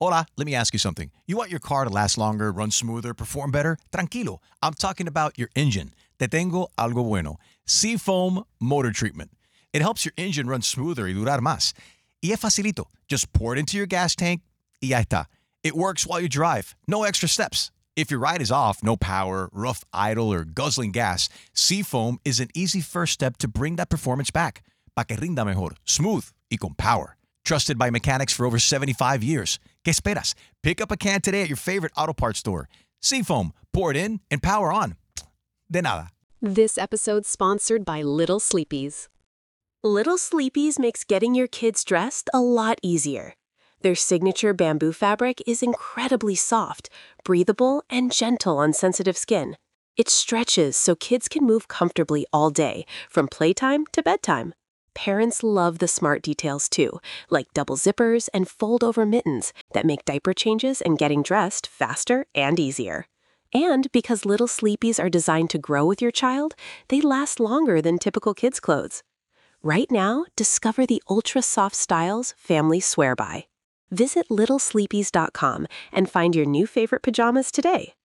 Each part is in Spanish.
Hola, let me ask you something. You want your car to last longer, run smoother, perform better? Tranquilo. I'm talking about your engine. Te tengo algo bueno. Seafoam Motor Treatment. It helps your engine run smoother y durar más. Y es facilito. Just pour it into your gas tank y ya está. It works while you drive. No extra steps. If your ride is off, no power, rough idle, or guzzling gas, Seafoam is an easy first step to bring that performance back. Pa' que rinda mejor, smooth y con power. Trusted by mechanics for over 75 years. ¿Qué esperas? Pick up a can today at your favorite auto parts store. Seafoam, pour it in and power on. De nada. This episode's sponsored by Little Sleepies. Little Sleepies makes getting your kids dressed a lot easier. Their signature bamboo fabric is incredibly soft, breathable, and gentle on sensitive skin. It stretches so kids can move comfortably all day, from playtime to bedtime. Parents love the smart details too, like double zippers and fold-over mittens that make diaper changes and getting dressed faster and easier. And because Little Sleepies are designed to grow with your child, they last longer than typical kids' clothes. Right now, discover the ultra-soft styles families swear by. Visit littlesleepies.com and find your new favorite pajamas today.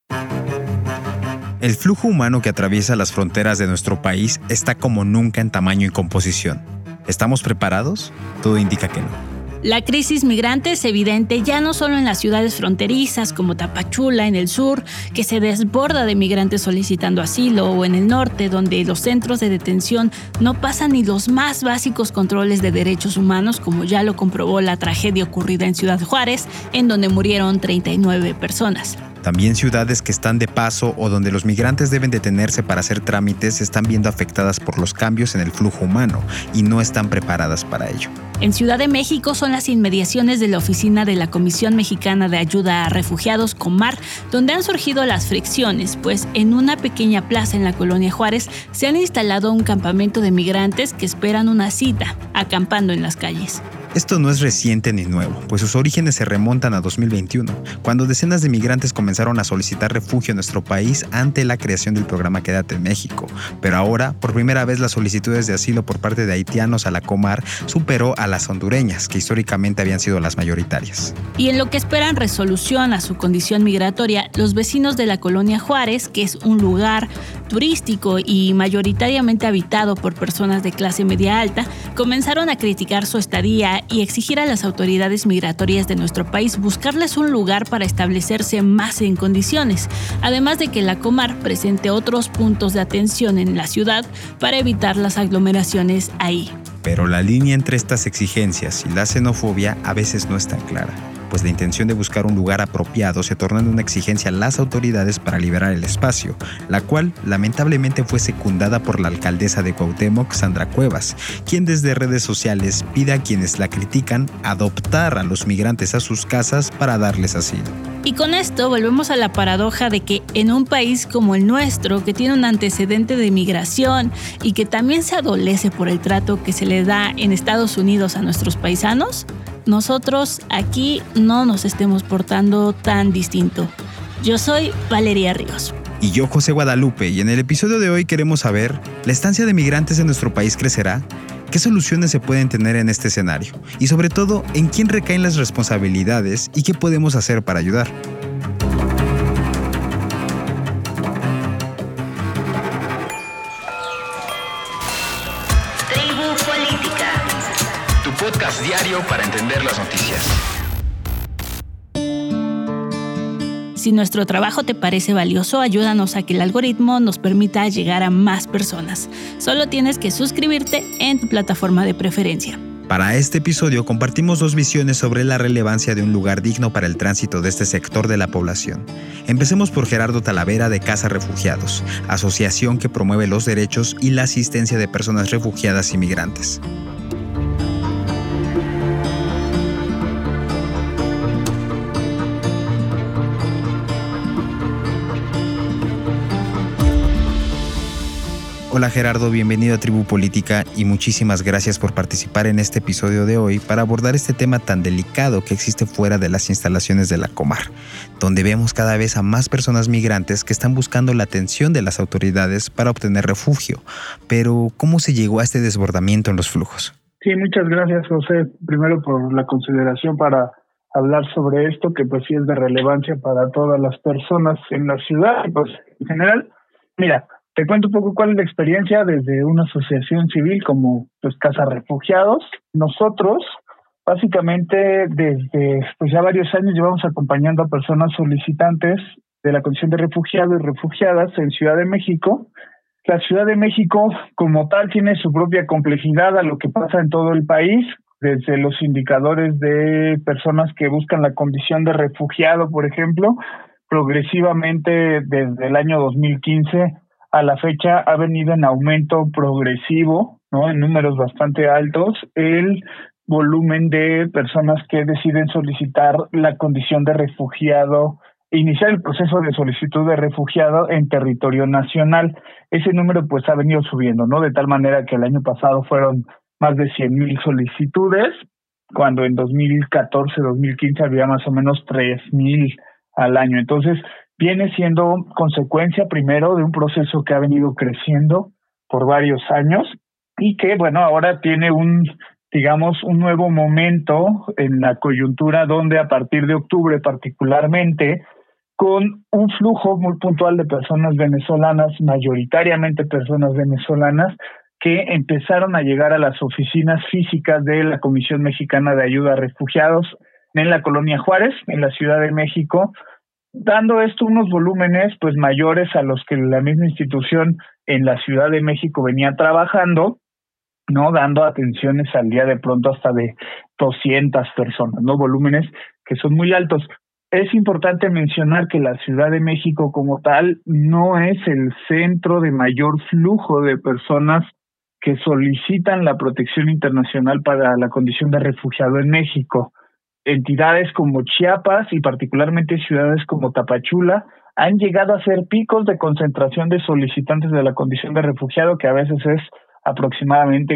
El flujo humano que atraviesa las fronteras de nuestro país está como nunca en tamaño y composición. ¿Estamos preparados? Todo indica que no. La crisis migrante es evidente ya no solo en las ciudades fronterizas como Tapachula en el sur, que se desborda de migrantes solicitando asilo, o en el norte, donde los centros de detención no pasan ni los más básicos controles de derechos humanos, como ya lo comprobó la tragedia ocurrida en Ciudad Juárez, en donde murieron 39 personas. También ciudades que están de paso o donde los migrantes deben detenerse para hacer trámites se están viendo afectadas por los cambios en el flujo humano y no están preparadas para ello. En Ciudad de México son las inmediaciones de la oficina de la Comisión Mexicana de Ayuda a Refugiados, Comar, donde han surgido las fricciones, pues en una pequeña plaza en la colonia Juárez se han instalado un campamento de migrantes que esperan una cita, acampando en las calles. Esto no es reciente ni nuevo, pues sus orígenes se remontan a 2021, cuando decenas de migrantes comenzaron a solicitar refugio en nuestro país ante la creación del programa Quédate en México. Pero ahora, por primera vez, las solicitudes de asilo por parte de haitianos a la Comar superó a las hondureñas, que históricamente habían sido las mayoritarias. Y en lo que esperan resolución a su condición migratoria, los vecinos de la colonia Juárez, que es un lugar turístico y mayoritariamente habitado por personas de clase media alta, comenzaron a criticar su estadía y exigir a las autoridades migratorias de nuestro país buscarles un lugar para establecerse más en condiciones, además de que la Comar presente otros puntos de atención en la ciudad para evitar las aglomeraciones ahí. Pero la línea entre estas exigencias y la xenofobia a veces no es tan clara, pues la intención de buscar un lugar apropiado se torna en una exigencia a las autoridades para liberar el espacio, la cual lamentablemente fue secundada por la alcaldesa de Cuauhtémoc, Sandra Cuevas, quien desde redes sociales pide a quienes la critican adoptar a los migrantes a sus casas para darles asilo. Y con esto volvemos a la paradoja de que en un país como el nuestro, que tiene un antecedente de migración y que también se adolece por el trato que se le da en Estados Unidos a nuestros paisanos, nosotros aquí no nos estemos portando tan distinto. Yo soy Valeria Ríos. Y yo, José Guadalupe, y en el episodio de hoy queremos saber, ¿la estancia de migrantes en nuestro país crecerá? ¿Qué soluciones se pueden tener en este escenario? Y sobre todo, ¿en quién recaen las responsabilidades y qué podemos hacer para ayudar? Tribu Política. Tu podcast diario para entender las noticias. Si nuestro trabajo te parece valioso, ayúdanos a que el algoritmo nos permita llegar a más personas. Solo tienes que suscribirte en tu plataforma de preferencia. Para este episodio compartimos dos visiones sobre la relevancia de un lugar digno para el tránsito de este sector de la población. Empecemos por Gerardo Talavera de Casa Refugiados, asociación que promueve los derechos y la asistencia de personas refugiadas y migrantes. Hola Gerardo, bienvenido a Tribu Política y muchísimas gracias por participar en este episodio de hoy para abordar este tema tan delicado que existe fuera de las instalaciones de la Comar, donde vemos cada vez a más personas migrantes que están buscando la atención de las autoridades para obtener refugio. Pero, ¿cómo se llegó a este desbordamiento en los flujos? Sí, muchas gracias, José, primero por la consideración para hablar sobre esto, que pues sí es de relevancia para todas las personas en la ciudad, pues en general. Mira, te cuento un poco cuál es la experiencia desde una asociación civil como pues Casa Refugiados. Nosotros, básicamente, desde pues ya varios años llevamos acompañando a personas solicitantes de la condición de refugiado y refugiadas en Ciudad de México. La Ciudad de México, como tal, tiene su propia complejidad a lo que pasa en todo el país, desde los indicadores de personas que buscan la condición de refugiado, por ejemplo, progresivamente desde el año 2015 a la fecha ha venido en aumento progresivo, ¿no? En números bastante altos, el volumen de personas que deciden solicitar la condición de refugiado, iniciar el proceso de solicitud de refugiado en territorio nacional. Ese número pues ha venido subiendo, ¿no? De tal manera que el año pasado fueron más de 100,000 solicitudes, cuando en 2014, 2015 había más o menos 3,000 al año. Entonces, viene siendo consecuencia primero de un proceso que ha venido creciendo por varios años y que, bueno, ahora tiene un nuevo momento en la coyuntura donde a partir de octubre particularmente, con un flujo muy puntual de personas venezolanas, mayoritariamente personas venezolanas, que empezaron a llegar a las oficinas físicas de la Comisión Mexicana de Ayuda a Refugiados en la Colonia Juárez, en la Ciudad de México, dando esto unos volúmenes pues mayores a los que la misma institución en la Ciudad de México venía trabajando, ¿no? Dando atenciones al día de pronto hasta de 200 personas, ¿no? Volúmenes que son muy altos. Es importante mencionar que la Ciudad de México como tal no es el centro de mayor flujo de personas que solicitan la protección internacional para la condición de refugiado en México. Entidades como Chiapas y particularmente ciudades como Tapachula han llegado a ser picos de concentración de solicitantes de la condición de refugiado, que a veces es aproximadamente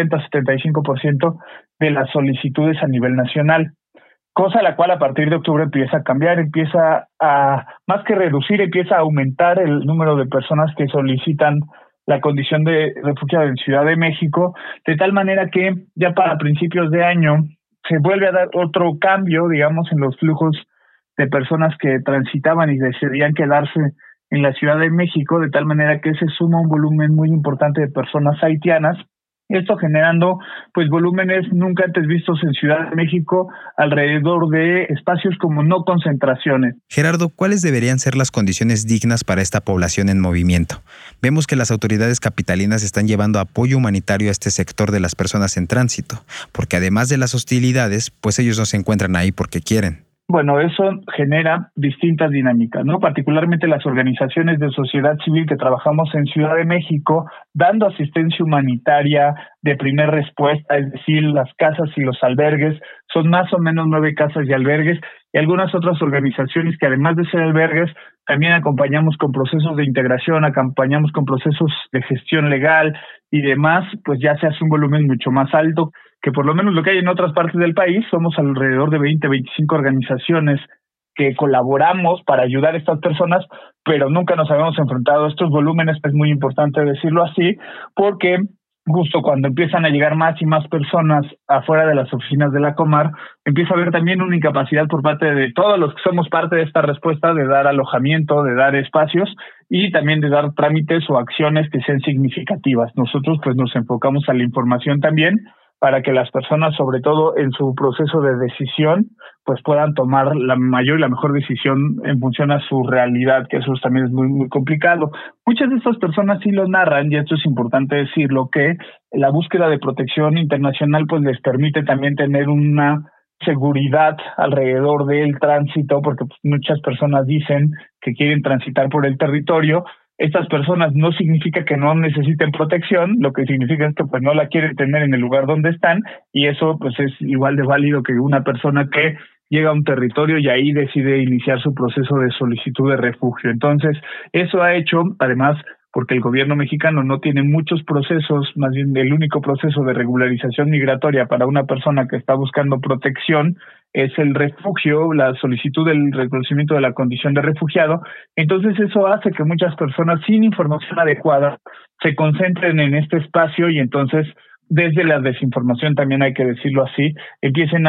70-75% de las solicitudes a nivel nacional. Cosa la cual a partir de octubre empieza a cambiar, empieza a, más que reducir, empieza a aumentar el número de personas que solicitan la condición de refugiado en Ciudad de México, de tal manera que ya para principios de año se vuelve a dar otro cambio, digamos, en los flujos de personas que transitaban y decidían quedarse en la Ciudad de México, de tal manera que se suma un volumen muy importante de personas haitianas, esto generando pues volúmenes nunca antes vistos en Ciudad de México alrededor de espacios como no concentraciones. Gerardo, ¿cuáles deberían ser las condiciones dignas para esta población en movimiento? Vemos que las autoridades capitalinas están llevando apoyo humanitario a este sector de las personas en tránsito, porque además de las hostilidades, pues ellos no se encuentran ahí porque quieren. Bueno, eso genera distintas dinámicas, ¿no? Particularmente las organizaciones de sociedad civil que trabajamos en Ciudad de México, dando asistencia humanitaria de primer respuesta, es decir, las casas y los albergues, son más o menos 9 casas y albergues, y algunas otras organizaciones que además de ser albergues, también acompañamos con procesos de integración, acompañamos con procesos de gestión legal y demás, pues ya se hace un volumen mucho más alto, que por lo menos lo que hay en otras partes del país. Somos alrededor de 20-25 organizaciones que colaboramos para ayudar a estas personas, pero nunca nos habíamos enfrentado a estos volúmenes. Es muy importante decirlo así, porque justo cuando empiezan a llegar más y más personas afuera de las oficinas de la Comar, empieza a haber también una incapacidad por parte de todos los que somos parte de esta respuesta de dar alojamiento, de dar espacios y también de dar trámites o acciones que sean significativas. Nosotros pues nos enfocamos a la información también, para que las personas, sobre todo en su proceso de decisión, pues puedan tomar la mayor y la mejor decisión en función a su realidad, que eso también es muy, muy complicado. Muchas de estas personas sí lo narran, y esto es importante decirlo, que la búsqueda de protección internacional pues les permite también tener una seguridad alrededor del tránsito, porque pues, muchas personas dicen que quieren transitar por el territorio. Estas personas no significa que no necesiten protección, lo que significa es que pues no la quieren tener en el lugar donde están, y eso pues es igual de válido que una persona que llega a un territorio y ahí decide iniciar su proceso de solicitud de refugio. Entonces, eso ha hecho, además, porque el gobierno mexicano no tiene muchos procesos, más bien el único proceso de regularización migratoria para una persona que está buscando protección es el refugio, la solicitud del reconocimiento de la condición de refugiado. Entonces eso hace que muchas personas sin información adecuada se concentren en este espacio y entonces desde la desinformación, también hay que decirlo así, empiecen a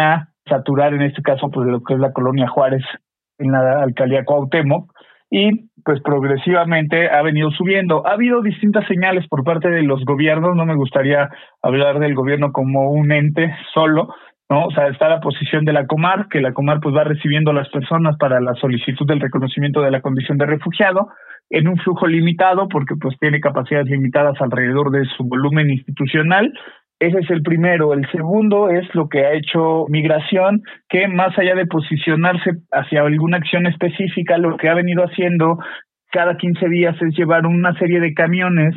saturar en este caso pues de lo que es la colonia Juárez en la alcaldía Cuauhtémoc, y pues progresivamente ha venido subiendo. Ha habido distintas señales por parte de los gobiernos, no me gustaría hablar del gobierno como un ente solo, ¿no? O sea, está la posición de la Comar, que la Comar pues va recibiendo a las personas para la solicitud del reconocimiento de la condición de refugiado en un flujo limitado, porque pues tiene capacidades limitadas alrededor de su volumen institucional. Ese es el primero. El segundo es lo que ha hecho Migración, que más allá de posicionarse hacia alguna acción específica, lo que ha venido haciendo cada 15 días es llevar una serie de camiones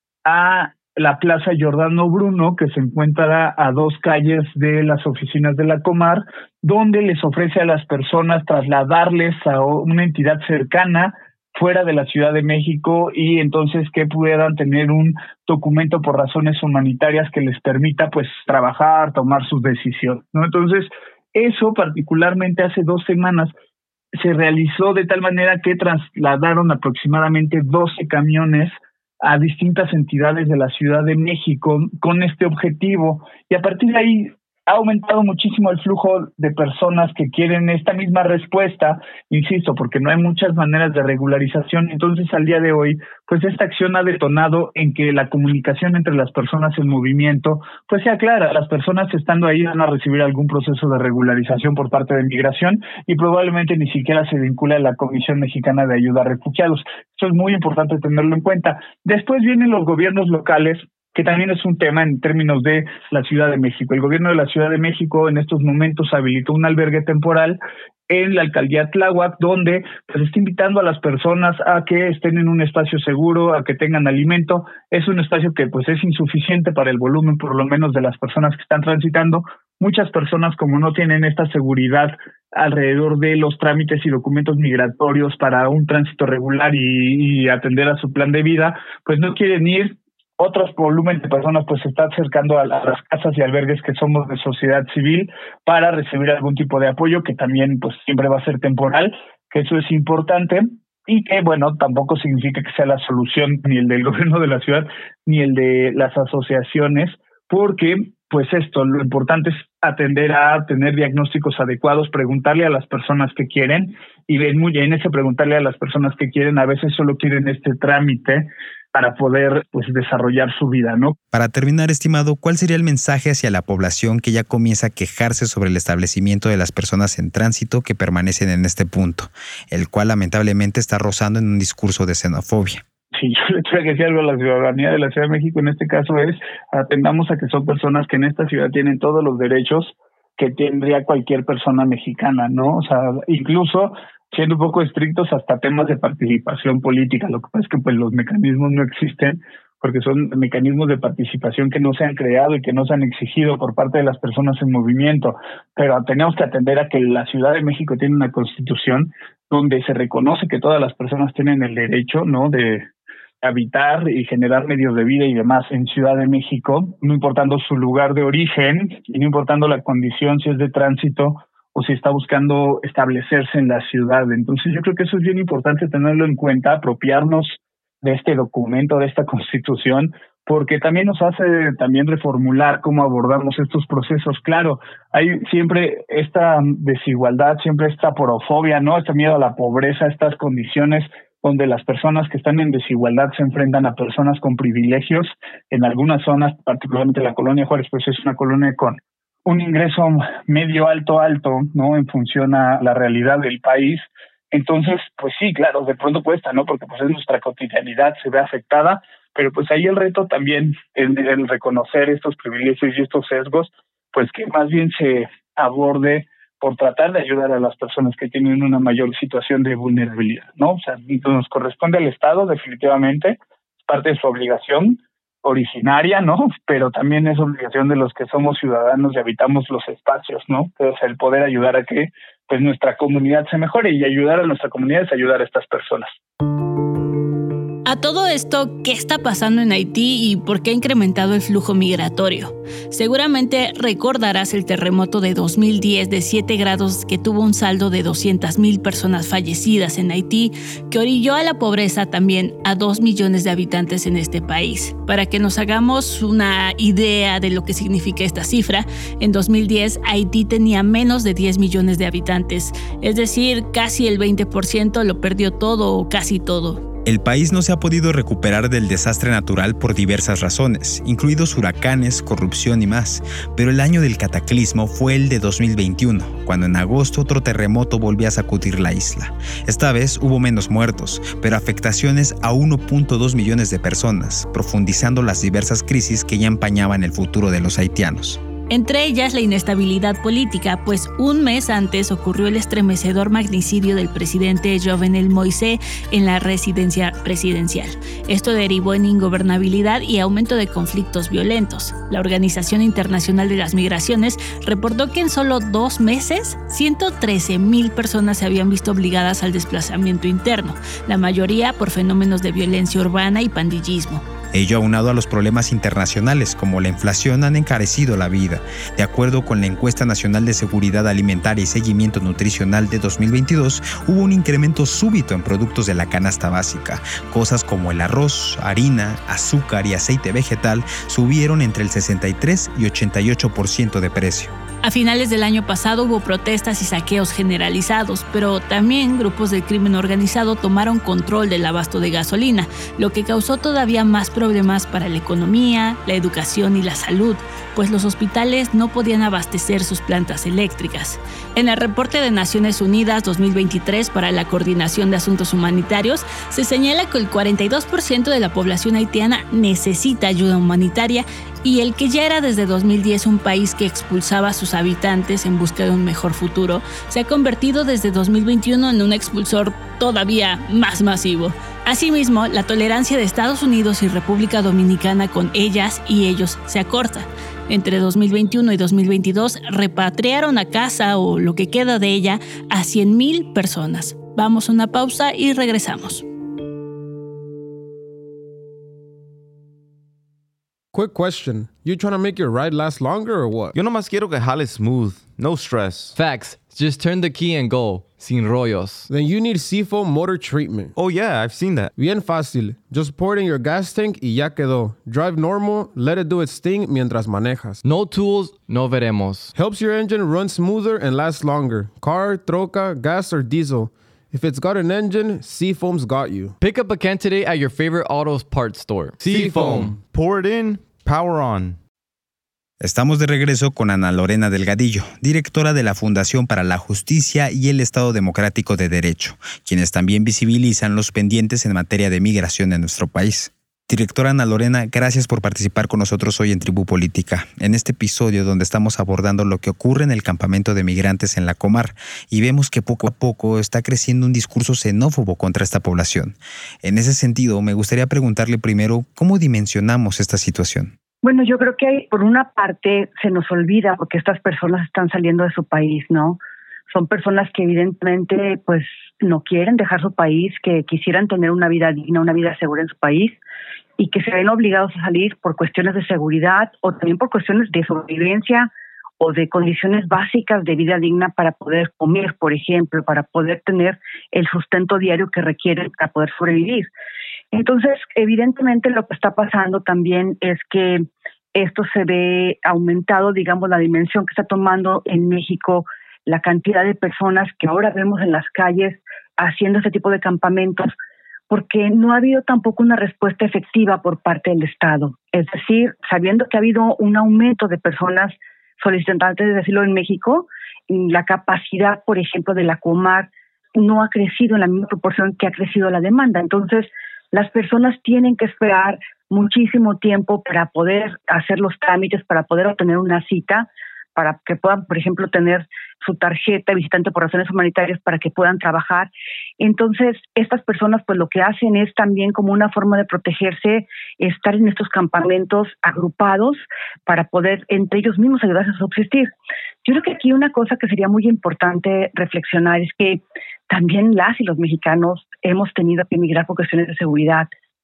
a la Plaza Giordano Bruno, que se encuentra a 2 calles de las oficinas de la Comar, donde les ofrece a las personas trasladarles a una entidad cercana fuera de la Ciudad de México, y entonces que puedan tener un documento por razones humanitarias que les permita pues trabajar, tomar sus decisiones, ¿no? Entonces, eso particularmente hace 2 semanas se realizó de tal manera que trasladaron aproximadamente 12 camiones a distintas entidades de la Ciudad de México con este objetivo, y a partir de ahí ha aumentado muchísimo el flujo de personas que quieren esta misma respuesta, insisto, porque no hay muchas maneras de regularización. Entonces, al día de hoy, pues esta acción ha detonado en que la comunicación entre las personas en movimiento pues sea clara. Las personas estando ahí van a recibir algún proceso de regularización por parte de Migración, y probablemente ni siquiera se vincula a la Comisión Mexicana de Ayuda a Refugiados. Esto es muy importante tenerlo en cuenta. Después vienen los gobiernos locales, que también es un tema en términos de la Ciudad de México. El gobierno de la Ciudad de México en estos momentos habilitó un albergue temporal en la alcaldía Tláhuac, donde pues está invitando a las personas a que estén en un espacio seguro, a que tengan alimento. Es un espacio que pues es insuficiente para el volumen, por lo menos, de las personas que están transitando. Muchas personas, como no tienen esta seguridad alrededor de los trámites y documentos migratorios para un tránsito regular y atender a su plan de vida, pues no quieren ir. Otros volumen de personas pues se está acercando a las casas y albergues que somos de sociedad civil para recibir algún tipo de apoyo, que también pues siempre va a ser temporal, que eso es importante, y que bueno, tampoco significa que sea la solución ni el del gobierno de la ciudad ni el de las asociaciones, porque pues esto, lo importante es atender a tener diagnósticos adecuados, preguntarle a las personas que quieren, y en ese preguntarle a las personas que quieren, a veces solo quieren este trámite para poder pues desarrollar su vida, ¿no? Para terminar, estimado, ¿cuál sería el mensaje hacia la población que ya comienza a quejarse sobre el establecimiento de las personas en tránsito que permanecen en este punto, el cual lamentablemente está rozando en un discurso de xenofobia? Sí, yo le tengo que decir algo a la ciudadanía de la Ciudad de México en este caso es, atendamos a que son personas que en esta ciudad tienen todos los derechos que tendría cualquier persona mexicana, ¿no? O sea, incluso siendo un poco estrictos hasta temas de participación política. Lo que pasa es que pues los mecanismos no existen, porque son mecanismos de participación que no se han creado y que no se han exigido por parte de las personas en movimiento. Pero tenemos que atender a que la Ciudad de México tiene una constitución donde se reconoce que todas las personas tienen el derecho, ¿no?, de habitar y generar medios de vida y demás en Ciudad de México, no importando su lugar de origen y no importando la condición, si es de tránsito o si está buscando establecerse en la ciudad. Entonces yo creo que eso es bien importante tenerlo en cuenta, apropiarnos de este documento, de esta constitución, porque también nos hace también reformular cómo abordamos estos procesos. Claro, hay siempre esta desigualdad, siempre esta porofobia, ¿no? Este miedo a la pobreza, estas condiciones donde las personas que están en desigualdad se enfrentan a personas con privilegios. En algunas zonas, particularmente la colonia Juárez, pues es una colonia con un ingreso medio alto, ¿no?, en función a la realidad del país. Entonces, pues sí, claro, de pronto cuesta, ¿no?, porque pues es nuestra cotidianidad, se ve afectada, pero pues ahí el reto también, el reconocer estos privilegios y estos sesgos, pues que más bien se aborde por tratar de ayudar a las personas que tienen una mayor situación de vulnerabilidad, ¿no? O sea, nos corresponde al Estado, definitivamente, es parte de su obligación originaria, ¿no? Pero también es obligación de los que somos ciudadanos y habitamos los espacios, ¿no? Entonces, el poder ayudar a que pues nuestra comunidad se mejore, y ayudar a nuestra comunidad es ayudar a estas personas. A A todo esto, ¿qué está pasando en Haití y por qué ha incrementado el flujo migratorio? Seguramente recordarás el terremoto de 2010 de 7 grados que tuvo un saldo de 200,000 personas fallecidas en Haití, que orilló a la pobreza también a 2 millones de habitantes en este país. Para que nos hagamos una idea de lo que significa esta cifra, en 2010 Haití tenía menos de 10 millones de habitantes, es decir, casi el 20% lo perdió todo o casi todo. El país no se ha podido recuperar del desastre natural por diversas razones, incluidos huracanes, corrupción y más, pero el año del cataclismo fue el de 2021, cuando en agosto otro terremoto volvió a sacudir la isla. Esta vez hubo menos muertos, pero afectaciones a 1.2 millones de personas, profundizando las diversas crisis que ya empañaban el futuro de los haitianos. Entre ellas la inestabilidad política, pues un mes antes ocurrió el estremecedor magnicidio del presidente Jovenel Moïse en la residencia presidencial. Esto derivó en ingobernabilidad y aumento de conflictos violentos. La Organización Internacional de las Migraciones reportó que en solo 2 meses, 113,000 personas se habían visto obligadas al desplazamiento interno, la mayoría por fenómenos de violencia urbana y pandillismo. Ello aunado a los problemas internacionales como la inflación han encarecido la vida. De acuerdo con la Encuesta Nacional de Seguridad Alimentaria y Seguimiento Nutricional de 2022, hubo un incremento súbito en productos de la canasta básica. Cosas como el arroz, harina, azúcar y aceite vegetal subieron entre el 63 y 88% de precio. A finales del año pasado hubo protestas y saqueos generalizados, pero también grupos del crimen organizado tomaron control del abasto de gasolina, lo que causó todavía más problemas para la economía, la educación y la salud, pues los hospitales no podían abastecer sus plantas eléctricas. En el reporte de Naciones Unidas 2023 para la Coordinación de Asuntos Humanitarios, se señala que el 42% de la población haitiana necesita ayuda humanitaria y el que ya era desde 2010 un país que expulsaba a sus habitantes en busca de un mejor futuro, se ha convertido desde 2021 en un expulsor todavía más masivo. Asimismo, la tolerancia de Estados Unidos y República Dominicana con ellas y ellos se acorta. Entre 2021 y 2022 repatriaron a casa o lo que queda de ella a 100,000 personas. Vamos a una pausa y regresamos. Quick question. You trying to make your ride last longer or what? Yo nomás quiero que jale smooth, no stress. Facts. Just turn the key and go. Sin rollos. Then you need Seafoam Motor Treatment. Oh yeah, I've seen that. Bien fácil. Just pour it in your gas tank y ya quedó. Drive normal, let it do its thing mientras manejas. No tools, no veremos. Helps your engine run smoother and last longer. Car, troca, gas, or diesel. If it's got an engine, Seafoam's got you. Pick up a can today at your favorite auto parts store. Seafoam. Pour it in, power on. Estamos de regreso con Ana Lorena Delgadillo, directora de la Fundación para la Justicia y el Estado Democrático de Derecho, quienes también visibilizan los pendientes en materia de migración en nuestro país. Directora Ana Lorena, gracias por participar con nosotros hoy en Tribu Política, en este episodio donde estamos abordando lo que ocurre en el campamento de migrantes en la Comar y vemos que poco a poco está creciendo un discurso xenófobo contra esta población. En ese sentido, me gustaría preguntarle primero, ¿cómo dimensionamos esta situación? Bueno, yo creo que por una parte se nos olvida porque estas personas están saliendo de su país, ¿no? Son personas que evidentemente pues no quieren dejar su país, que quisieran tener una vida digna, una vida segura en su país y que se ven obligados a salir por cuestiones de seguridad o también por cuestiones de sobrevivencia o de condiciones básicas de vida digna para poder comer, por ejemplo, para poder tener el sustento diario que requieren para poder sobrevivir. Entonces, evidentemente lo que está pasando también es que esto se ve aumentado, digamos, la dimensión que está tomando en México la cantidad de personas que ahora vemos en las calles haciendo este tipo de campamentos, porque no ha habido tampoco una respuesta efectiva por parte del Estado. Es decir, sabiendo que ha habido un aumento de personas solicitantes de asilo en México, la capacidad, por ejemplo, de la Comar no ha crecido en la misma proporción que ha crecido la demanda. Entonces, las personas tienen que esperar muchísimo tiempo para poder hacer los trámites, para poder obtener una cita, para que puedan, por ejemplo, tener su tarjeta de visitante por razones humanitarias para que puedan trabajar. Entonces, estas personas pues lo que hacen es también como una forma de protegerse, estar en estos campamentos agrupados para poder entre ellos mismos ayudarse a subsistir. Yo creo que aquí una cosa que sería muy importante reflexionar es que también las y los mexicanos hemos tenido que emigrar por cuestiones de seguridad.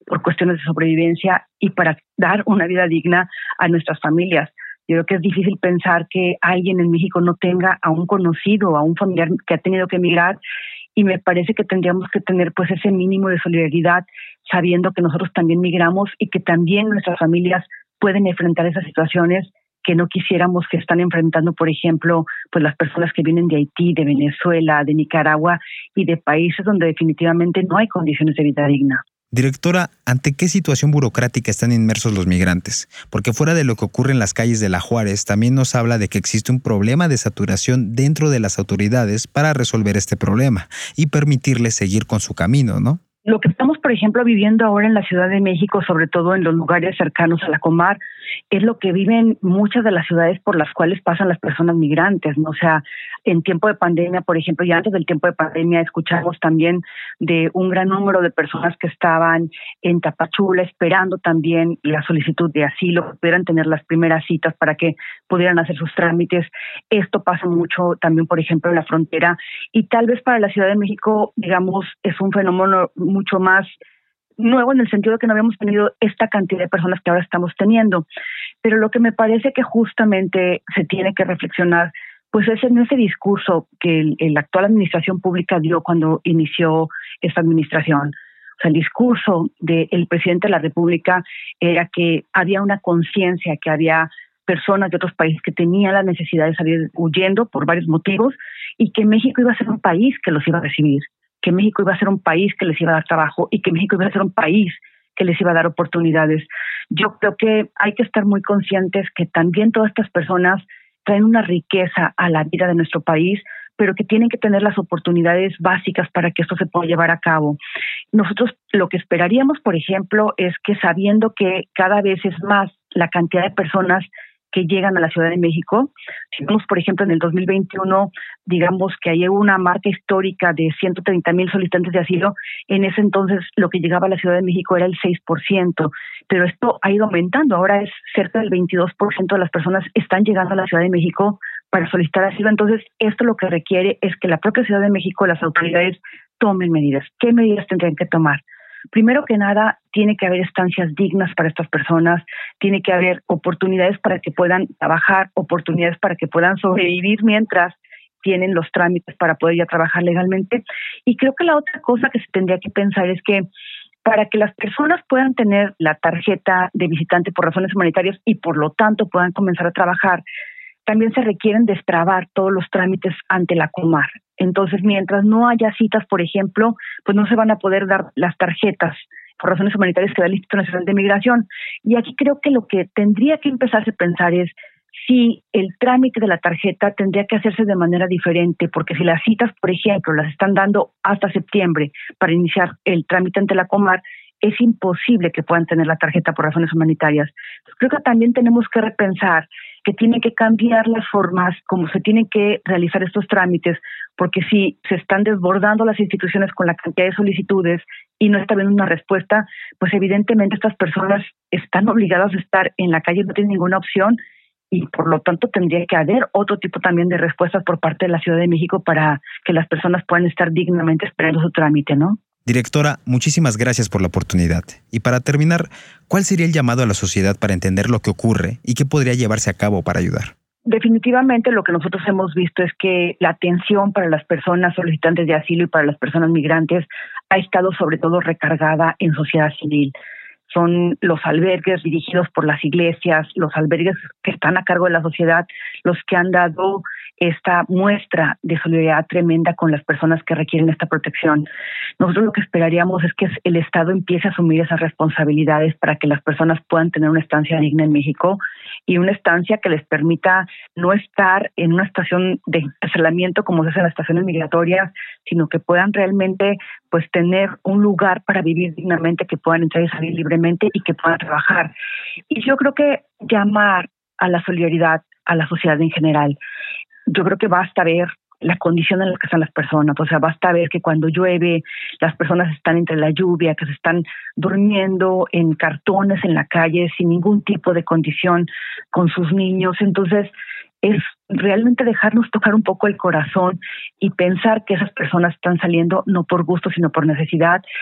por cuestiones de sobrevivencia y para dar una vida digna a nuestras familias. Yo creo que es difícil pensar que alguien en México no tenga a un conocido o a un familiar que ha tenido que emigrar, y me parece que tendríamos que tener pues ese mínimo de solidaridad, sabiendo que nosotros también migramos y que también nuestras familias pueden enfrentar esas situaciones que no quisiéramos que están enfrentando, por ejemplo, pues las personas que vienen de Haití, de Venezuela, de Nicaragua y de países donde definitivamente no hay condiciones de vida digna. Directora, ¿ante qué situación burocrática están inmersos los migrantes? Porque fuera de lo que ocurre en las calles de La Juárez, también nos habla de que existe un problema de saturación dentro de las autoridades para resolver este problema y permitirles seguir con su camino, ¿no? Lo que estamos, por ejemplo, viviendo ahora en la Ciudad de México, sobre todo en los lugares cercanos a la Comar, es lo que viven muchas de las ciudades por las cuales pasan las personas migrantes, ¿no? O sea, en tiempo de pandemia, por ejemplo, y antes del tiempo de pandemia, escuchamos también de un gran número de personas que estaban en Tapachula esperando también la solicitud de asilo, que pudieran tener las primeras citas para que pudieran hacer sus trámites. Esto pasa mucho también, por ejemplo, en la frontera, y tal vez para la Ciudad de México, digamos, es un fenómeno mucho más nuevo en el sentido de que no habíamos tenido esta cantidad de personas que ahora estamos teniendo. Pero lo que me parece que justamente se tiene que reflexionar, pues es en ese discurso que la actual administración pública dio cuando inició esta administración. O sea, el discurso del presidente de la República era que había una conciencia, que había personas de otros países que tenían la necesidad de salir huyendo por varios motivos y que México iba a ser un país que los iba a recibir, que México iba a ser un país que les iba a dar trabajo y que México iba a ser un país que les iba a dar oportunidades. Yo creo que hay que estar muy conscientes que también todas estas personas traen una riqueza a la vida de nuestro país, pero que tienen que tener las oportunidades básicas para que esto se pueda llevar a cabo. Nosotros lo que esperaríamos, por ejemplo, es que sabiendo que cada vez es más la cantidad de personas que llegan a la Ciudad de México. Si vemos, por ejemplo, en el 2021, digamos que hay una marca histórica de 130,000 solicitantes de asilo. En ese entonces, lo que llegaba a la Ciudad de México era el 6%, pero esto ha ido aumentando. Ahora es cerca del 22% de las personas están llegando a la Ciudad de México para solicitar asilo. Entonces, esto lo que requiere es que la propia Ciudad de México, las autoridades, tomen medidas. ¿Qué medidas tendrían que tomar? Primero que nada, tiene que haber estancias dignas para estas personas, tiene que haber oportunidades para que puedan trabajar, oportunidades para que puedan sobrevivir mientras tienen los trámites para poder ya trabajar legalmente. Y creo que la otra cosa que se tendría que pensar es que para que las personas puedan tener la tarjeta de visitante por razones humanitarias y por lo tanto puedan comenzar a trabajar, también se requieren destrabar todos los trámites ante la Comar. Entonces, mientras no haya citas, por ejemplo, pues no se van a poder dar las tarjetas por razones humanitarias que da el Instituto Nacional de Migración. Y aquí creo que lo que tendría que empezarse a pensar es si el trámite de la tarjeta tendría que hacerse de manera diferente, porque si las citas, por ejemplo, las están dando hasta septiembre para iniciar el trámite ante la Comar, es imposible que puedan tener la tarjeta por razones humanitarias. Creo que también tenemos que repensar que tienen que cambiar las formas como se tienen que realizar estos trámites, porque si se están desbordando las instituciones con la cantidad de solicitudes y no está habiendo una respuesta, pues evidentemente estas personas están obligadas a estar en la calle, no tienen ninguna opción, y por lo tanto tendría que haber otro tipo también de respuestas por parte de la Ciudad de México para que las personas puedan estar dignamente esperando su trámite, ¿no? Directora, muchísimas gracias por la oportunidad. Y para terminar, ¿cuál sería el llamado a la sociedad para entender lo que ocurre y qué podría llevarse a cabo para ayudar? Definitivamente lo que nosotros hemos visto es que la atención para las personas solicitantes de asilo y para las personas migrantes ha estado sobre todo recargada en sociedad civil. Son los albergues dirigidos por las iglesias, los albergues que están a cargo de la sociedad, los que han dado esta muestra de solidaridad tremenda con las personas que requieren esta protección. Nosotros lo que esperaríamos es que el Estado empiece a asumir esas responsabilidades para que las personas puedan tener una estancia digna en México y una estancia que les permita no estar en una estación de encarcelamiento como se hace en las estaciones migratorias, sino que puedan realmente pues tener un lugar para vivir dignamente, que puedan entrar y salir libremente y que puedan trabajar. Y yo creo que llamar a la solidaridad a la sociedad en general. Yo creo que basta ver la condición en la que están las personas, o sea, basta ver que cuando llueve las personas están entre la lluvia, que se están durmiendo en cartones en la calle sin ningún tipo de condición con sus niños. Entonces, es realmente dejarnos tocar un poco el corazón y pensar que esas personas están saliendo no por gusto, sino por necesidad,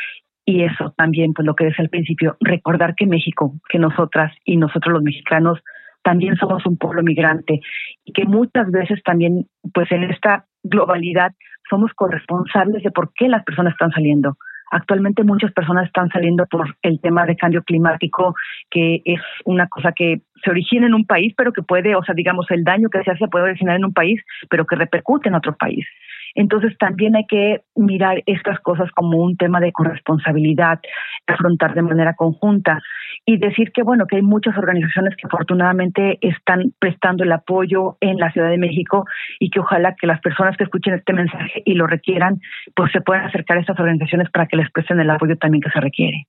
Y eso también, pues lo que decía al principio, recordar que México, que nosotras y nosotros los mexicanos también somos un pueblo migrante y que muchas veces también, pues en esta globalidad, somos corresponsables de por qué las personas están saliendo. Actualmente muchas personas están saliendo por el tema de cambio climático, que es una cosa que se origina en un país, pero que puede, o sea, digamos, el daño que se hace puede originar en un país, pero que repercute en otro país. Entonces también hay que mirar estas cosas como un tema de corresponsabilidad, afrontar de manera conjunta y decir que bueno, que hay muchas organizaciones que afortunadamente están prestando el apoyo en la Ciudad de México y que ojalá que las personas que escuchen este mensaje y lo requieran, pues se puedan acercar a estas organizaciones para que les presten el apoyo también que se requiere.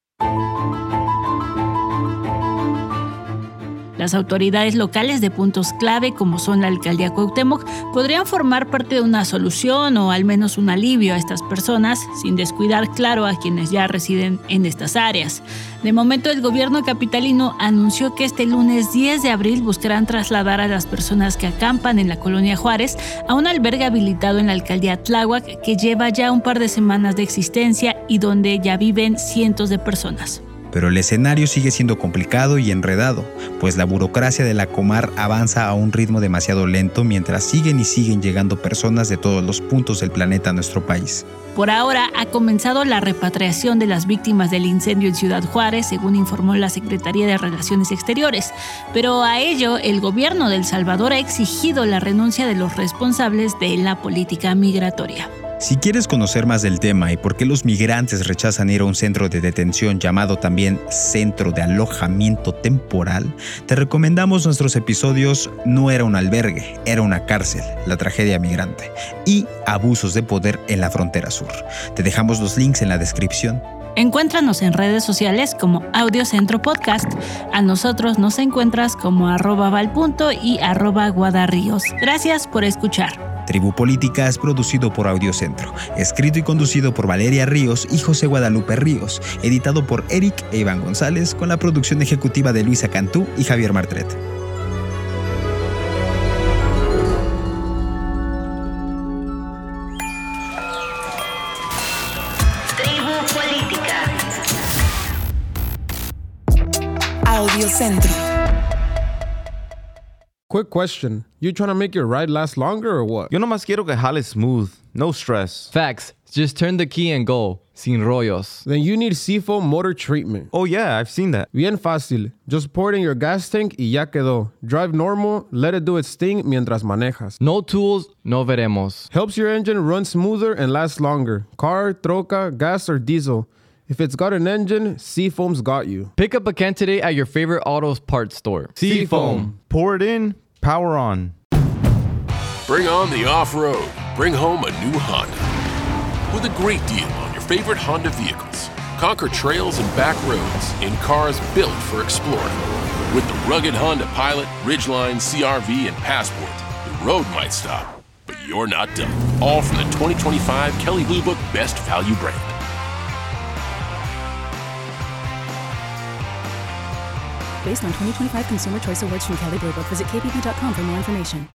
Las autoridades locales de puntos clave, como son la Alcaldía Cuauhtémoc, podrían formar parte de una solución o al menos un alivio a estas personas, sin descuidar, claro, a quienes ya residen en estas áreas. De momento, el gobierno capitalino anunció que este lunes 10 de abril buscarán trasladar a las personas que acampan en la Colonia Juárez a un albergue habilitado en la Alcaldía Tláhuac, que lleva ya un par de semanas de existencia y donde ya viven cientos de personas. Pero el escenario sigue siendo complicado y enredado, pues la burocracia de la Comar avanza a un ritmo demasiado lento mientras siguen llegando personas de todos los puntos del planeta a nuestro país. Por ahora ha comenzado la repatriación de las víctimas del incendio en Ciudad Juárez, según informó la Secretaría de Relaciones Exteriores. Pero a ello, el gobierno de El Salvador ha exigido la renuncia de los responsables de la política migratoria. Si quieres conocer más del tema y por qué los migrantes rechazan ir a un centro de detención llamado también Centro de Alojamiento Temporal, te recomendamos nuestros episodios No era un albergue, era una cárcel, la tragedia migrante y Abusos de poder en la frontera sur. Te dejamos los links en la descripción. Encuéntranos en redes sociales como Audiocentro Podcast. A nosotros nos encuentras como @valpunto y @guadarríos. Gracias por escuchar. Tribu Política es producido por Audiocentro, escrito y conducido por Valeria Ríos y José Guadalupe Ríos, editado por Eric e Iván González, con la producción ejecutiva de Luisa Cantú y Javier Martret. Tribu Política. Audiocentro. Quick question. You trying to make your ride last longer or what? Yo nomás quiero que jale smooth. No stress. Facts. Just turn the key and go. Sin rollos. Then you need Seafoam Motor Treatment. Oh yeah, I've seen that. Bien fácil. Just pour it in your gas tank y ya quedó. Drive normal, let it do its thing mientras manejas. No tools, no veremos. Helps your engine run smoother and last longer. Car, troca, gas, or diesel. If it's got an engine, Seafoam's got you. Pick up a can today at your favorite auto parts store. Seafoam. Pour it in, power on. Bring on the off-road. Bring home a new Honda. With a great deal on your favorite Honda vehicles. Conquer trails and back roads in cars built for exploring. With the rugged Honda Pilot, Ridgeline, CR-V, and Passport, the road might stop, but you're not done. All from the 2025 Kelley Blue Book Best Value brand. Based on 2025 Consumer Choice Awards from Kelley Blue Book, visit kbb.com for more information.